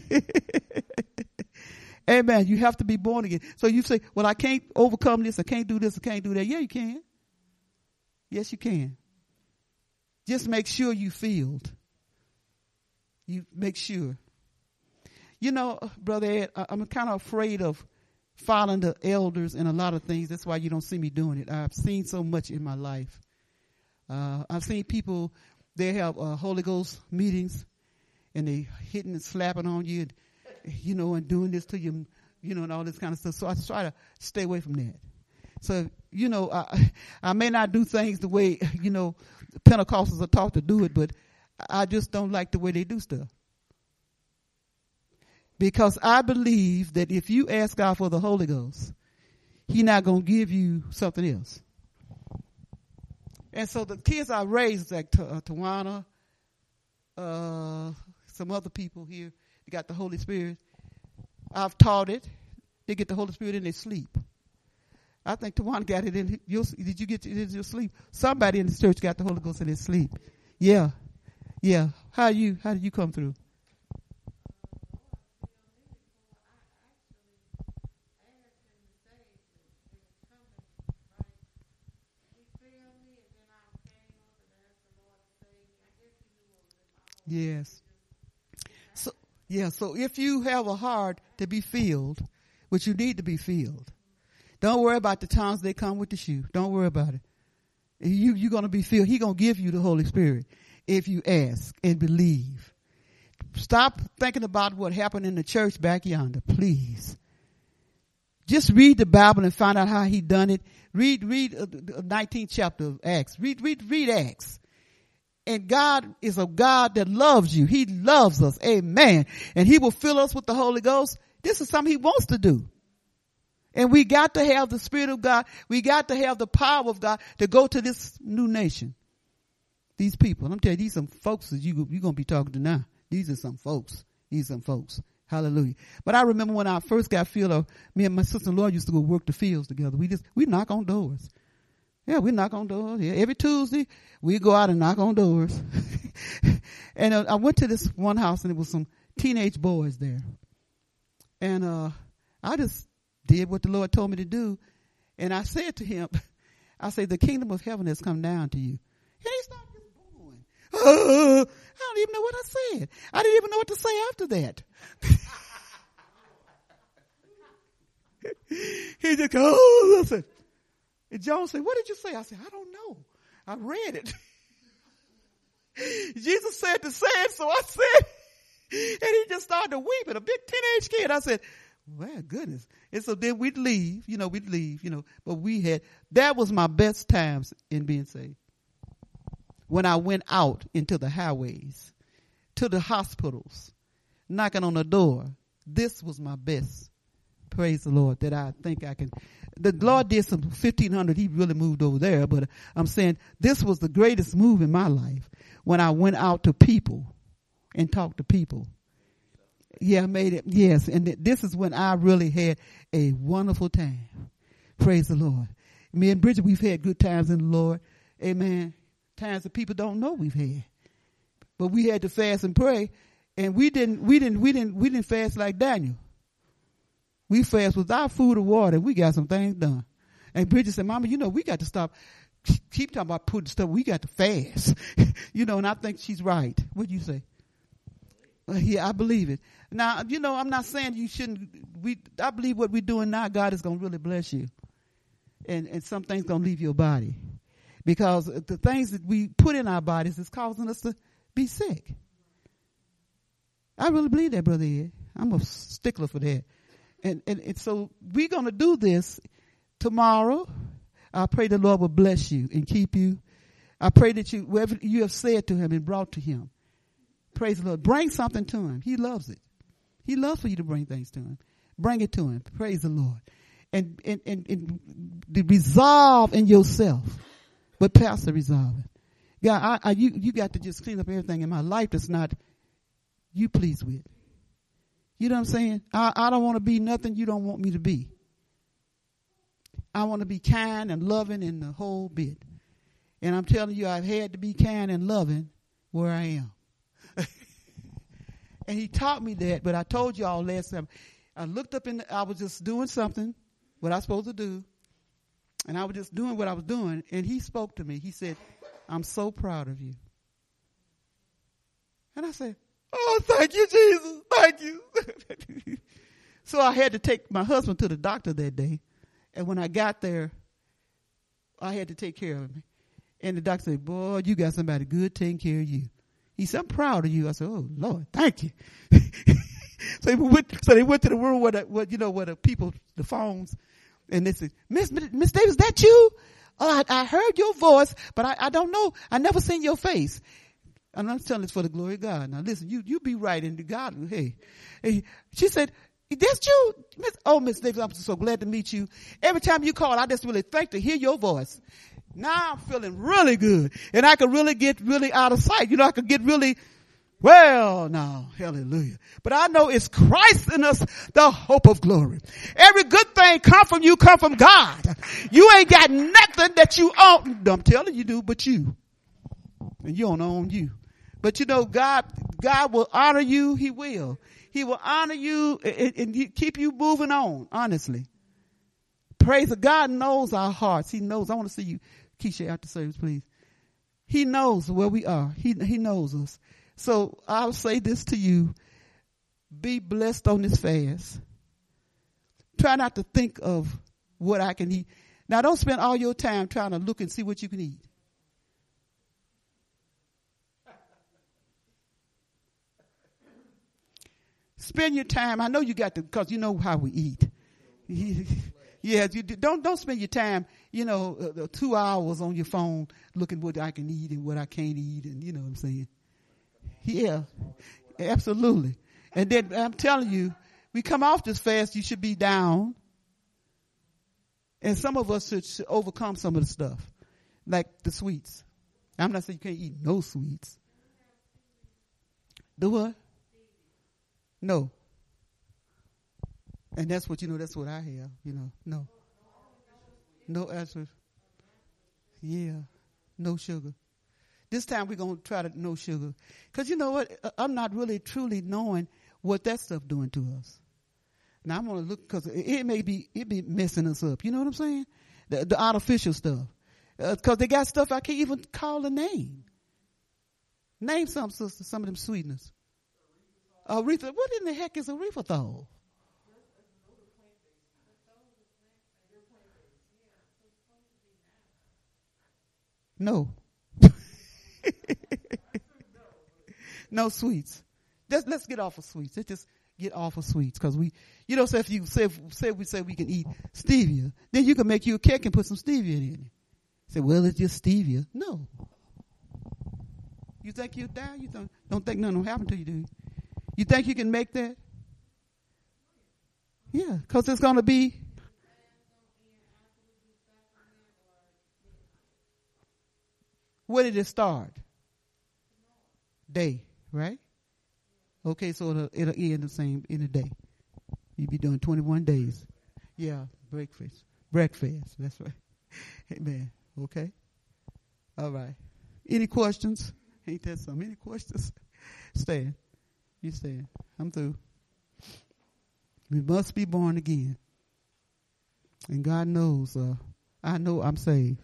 Amen. You have to be born again. So you say, well, I can't overcome this. I can't do this. I can't do that. Yeah, you can. Yes, you can. Just make sure you filled. You make sure. Brother Ed, I'm kind of afraid of following the elders in a lot of things. That's why you don't see me doing it. I've seen so much in my life. I've seen people, they have Holy Ghost meetings and they hitting and slapping on you, and doing this to you, and all this kind of stuff. So I try to stay away from that. So, I may not do things the way, Pentecostals are taught to do it, but I just don't like the way they do stuff. Because I believe that if you ask God for the Holy Ghost, He's not going to give you something else. And so the kids I raised, like Tawana, some other people here, they got the Holy Spirit. I've taught it. They get the Holy Spirit in their sleep. I think Tawana got it in did you get it in your sleep? Somebody in the church got the Holy Ghost in his sleep. Yeah. Yeah. How did you come through? Yes. So if you have a heart to be filled, which you need to be filled, don't worry about the times they come with the shoe. Don't worry about it. You're going to be filled. He's going to give you the Holy Spirit if you ask and believe. Stop thinking about what happened in the church back yonder, please. Just read the Bible and find out how he done it. Read the 19th chapter of Acts. Read Acts. And God is a God that loves you. He loves us. Amen. And he will fill us with the Holy Ghost. This is something he wants to do. And we got to have the Spirit of God. We got to have the power of God to go to this new nation. These people. I'm telling you, these some folks that you're going to be talking to now. These are some folks. These are some folks. Hallelujah. But I remember when I first got filled, me and my sister-in-law used to go work the fields together. We knock on doors. Yeah, we knock on doors. Yeah, every Tuesday we go out and knock on doors. And I went to this one house and there was some teenage boys there. And I just did what the Lord told me to do. And I said to him, I said, the kingdom of heaven has come down to you. And he started just booing. I don't even know what I said. I didn't even know what to say after that. He just goes, oh, listen. And John said, what did you say? I said, I don't know. I read it. Jesus said to say it, so I said, and he just started weeping, a big teenage kid. I said, well, goodness. And so then we'd leave, but that was my best times in being saved. When I went out into the highways, to the hospitals, knocking on the door, this was my best. Praise the Lord, that I think I can. The Lord did some 1,500. He really moved over there, but I'm saying this was the greatest move in my life when I went out to people and talked to people. Yeah, I made it. Yes. And this is when I really had a wonderful time. Praise the Lord. Me and Bridget, we've had good times in the Lord. Amen. Times that people don't know we've had. But we had to fast and pray, and we didn't fast like Daniel. We fast without food or water. We got some things done. And Bridget said, Mama, we got to stop. Keep talking about putting stuff. We got to fast. And I think she's right. What do you say? Yeah, I believe it. Now, I'm not saying you shouldn't. I believe what we're doing now, God is going to really bless you. And some things going to leave your body. Because the things that we put in our bodies is causing us to be sick. I really believe that, Brother Ed. I'm a stickler for that. And so we're going to do this tomorrow. I pray the Lord will bless you and keep you. I pray that whatever you have said to him and brought to him, praise the Lord. Bring something to him. He loves it. He loves for you to bring things to him. Bring it to him. Praise the Lord. And the resolve in yourself. But Pastor, resolve it. God, you got to just clean up everything in my life that's not you pleased with. You know what I'm saying? I don't want to be nothing you don't want me to be. I want to be kind and loving in the whole bit. And I'm telling you, I've had to be kind and loving where I am. And he taught me that, but I told you all last time. I looked up I was just doing something, what I was supposed to do. And I was just doing what I was doing. And he spoke to me. He said, I'm so proud of you. And I said, oh, thank you, Jesus. Thank you. So I had to take my husband to the doctor that day. And when I got there, I had to take care of him. And the doctor said, boy, you got somebody good taking care of you. He said, I'm proud of you. I said, oh, Lord, thank you. So they went to the room where the people, the phones, and they said, Miss Davis, is that you? Oh, I heard your voice, but I don't know. I never seen your face. And I'm telling this for the glory of God. Now listen, you be right in God. Hey. She said, that's you? Miss Davis, I'm so glad to meet you. Every time you call, I just really thank to hear your voice. Now I'm feeling really good. And I can really get really out of sight. I could get really, well, now, hallelujah. But I know it's Christ in us, the hope of glory. Every good thing come from God. You ain't got nothing that you own. I'm telling you do, but you. And you don't own you. But God will honor you. He will. He will honor you and keep you moving on, honestly. Praise God. God knows our hearts. He knows. I want to see you, Keisha, after service, please. He knows where we are. He knows us. So I'll say this to you. Be blessed on this fast. Try not to think of what I can eat. Now don't spend all your time trying to look and see what you can eat. Spend your time. I know you got to, because you know how we eat. Yeah, don't spend your time, 2 hours on your phone looking what I can eat and what I can't eat, and you know what I'm saying. Yeah, absolutely. And then I'm telling you, we come off this fast, you should be down. And some of us should overcome some of the stuff, like the sweets. I'm not saying you can't eat no sweets. The what? No. And that's what, that's what I have, no. No answers. Yeah, no sugar. This time we're going to try to no sugar. Because you know what? I'm not really truly knowing what that stuff doing to us. Now I'm going to look, because it be messing us up. You know what I'm saying? The artificial stuff. Because they got stuff I can't even call a name. Name some, sister, some of them sweeteners. Aretha, what in the heck is erythritol? No. No sweets. Let's get off of sweets. Let's just get off of sweets, because we, so if you say we can eat stevia, then you can make you a cake and put some stevia in it. Say, well, it's just stevia. No. You think you'll die? You don't think nothing will happen to you, do you? You think you can make that? Yeah, because it's going to be. Where did it start? Day, right? Okay, so it'll end the same in a day. You'll be doing 21 days. Yeah, breakfast. That's right. Amen. Okay. All right. Any questions? Ain't that something? Any questions? Stand. You stand. I'm through. We must be born again. And God knows, I know I'm saved.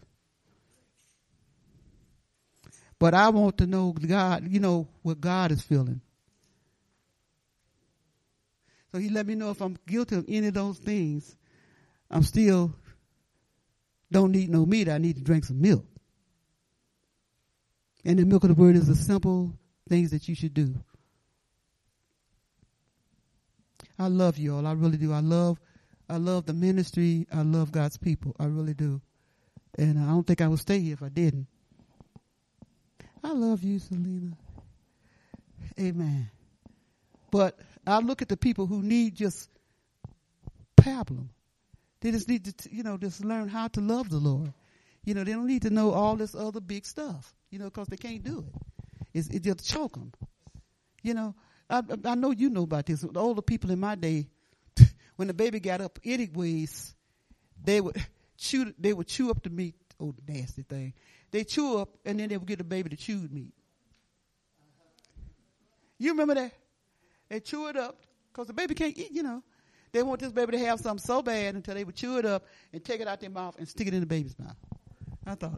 But I want to know God, what God is feeling. So he let me know if I'm guilty of any of those things, I'm still don't need no meat. I need to drink some milk. And the milk of the word is the simple things that you should do. I love you all. I really do. I love the ministry. I love God's people. I really do. And I don't think I would stay here if I didn't. I love you, Selena. Amen. But I look at the people who need just pablum. They just need to, just learn how to love the Lord. They don't need to know all this other big stuff, because they can't do it. It just choke them. I know you know about this. The older people in my day, when the baby got up anyways, they would chew up the meat. Oh, nasty thing. They chew up, and then they would get the baby to chew meat. You remember that? They chew it up, because the baby can't eat, They want this baby to have something so bad until they would chew it up and take it out their mouth and stick it in the baby's mouth. I thought,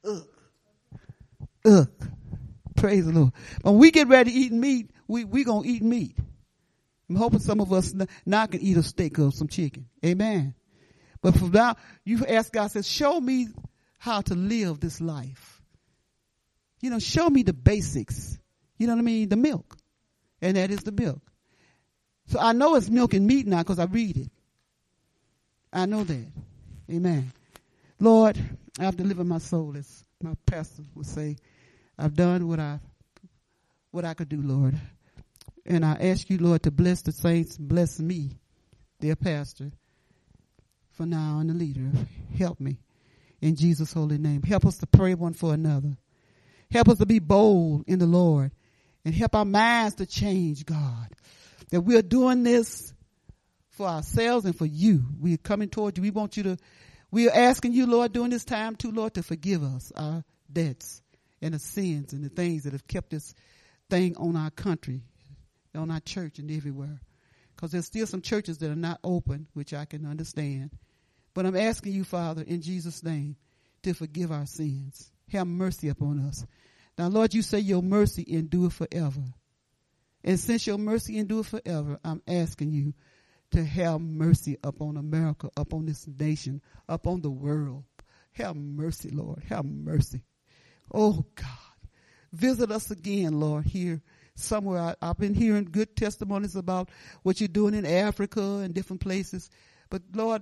ugh. Praise the Lord. When we get ready to eat meat, we going to eat meat. I'm hoping some of us now can eat a steak or some chicken. Amen. But from now, you ask God, says, show me how to live this life. Show me the basics. You know what I mean? The milk. And that is the milk. So I know it's milk and meat now because I read it. I know that. Amen. Lord, I've delivered my soul, as my pastor would say. I've done what I could do, Lord. And I ask you, Lord, to bless the saints, bless me, their pastor, for now and the leader. Help me in Jesus' holy name. Help us to pray one for another. Help us to be bold in the Lord, and help our minds to change, God. That we're doing this for ourselves and for you. We're coming toward you. We are asking you, Lord, during this time too, Lord, to forgive us our debts and the sins and the things that have kept this thing on our country, on our church and everywhere. Because there's still some churches that are not open, which I can understand. But I'm asking you, Father, in Jesus' name, to forgive our sins. Have mercy upon us. Now, Lord, you say your mercy endure forever. And since your mercy endure forever, I'm asking you to have mercy upon America, upon this nation, upon the world. Have mercy, Lord. Have mercy. Oh, God. Visit us again, Lord, here somewhere. I've been hearing good testimonies about what you're doing in Africa and different places. But, Lord,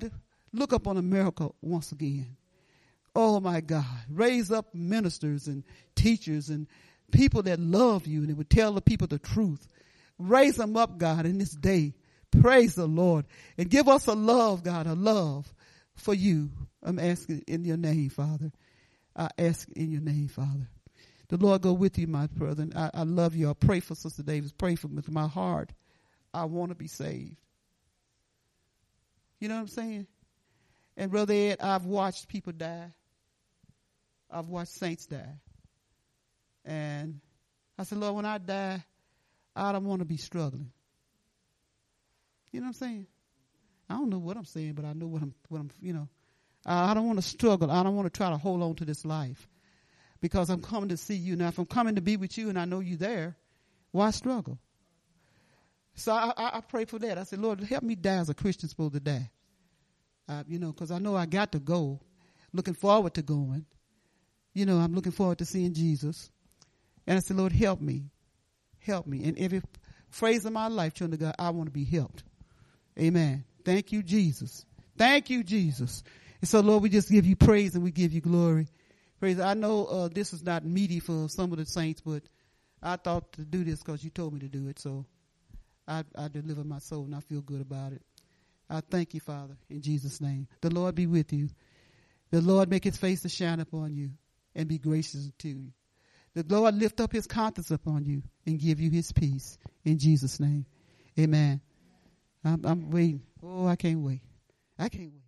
Look up on America once again. Oh my God. Raise up ministers and teachers and people that love you and that would tell the people the truth. Raise them up, God, in this day. Praise the Lord. And give us a love, God, a love for you. I'm asking in your name, Father. I ask in your name, Father. The Lord go with you, my brother. I love you. I pray for Sister Davis. Pray for me with my heart. I want to be saved. You know what I'm saying? And Brother Ed, I've watched people die. I've watched saints die. And I said, Lord, when I die, I don't want to be struggling. You know what I'm saying? I don't know what I'm saying, but I know what I'm, you know. I don't want to struggle. I don't want to try to hold on to this life because I'm coming to see you. Now, if I'm coming to be with you and I know you there, why struggle? So I pray for that. I said, Lord, help me die as a Christian supposed to die. You know, because I know I got to go. Looking forward to going. You know, I'm looking forward to seeing Jesus. And I said, Lord, help me. Help me. In every phrase of my life, children of God, I want to be helped. Amen. Thank you, Jesus. Thank you, Jesus. And so, Lord, we just give you praise and we give you glory. Praise. I know this is not meaty for some of the saints, but I thought to do this because you told me to do it. So I deliver my soul and I feel good about it. I thank you, Father, in Jesus' name. The Lord be with you. The Lord make his face to shine upon you and be gracious to you. The Lord lift up his countenance upon you and give you his peace in Jesus' name. Amen. I'm waiting. Oh, I can't wait. I can't wait.